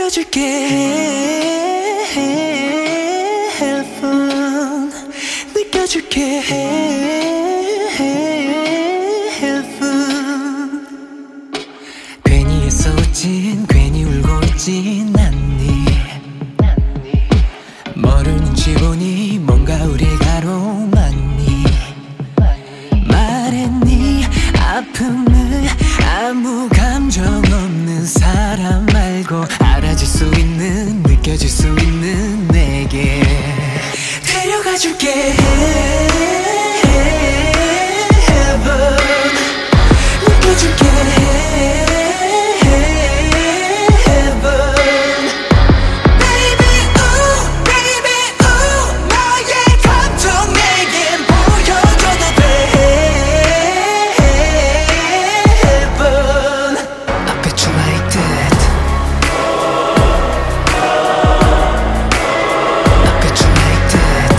데려가줄게. 헬픈 느껴줄게. 헬픈 괜히 애써 웃진 괜히 울고 있진 않니. 모르는 눈치 보니 뭔가 우리가 로망니. 말했니 아픔은 아무 감정 없는 사람 말고 알아줄 수 있는 느껴질 수 있는 내게 데려가줄게. Heaven 느껴줄게. Heaven Baby ooh baby ooh 너의 감정 내겐 보여줘도 돼. Heaven I bet you like that. I bet you like that.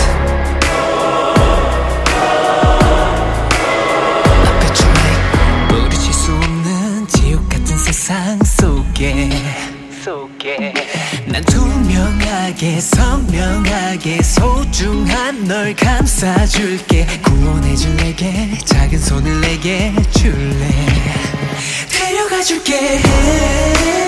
I bet you like. 부딪힐 수 없는 지옥 같은 세상 속에 난 투명하게 선명하게 소중한 널 감싸줄게. 구원해줄 내게 작은 손을 내게 줄래. 데려가줄게.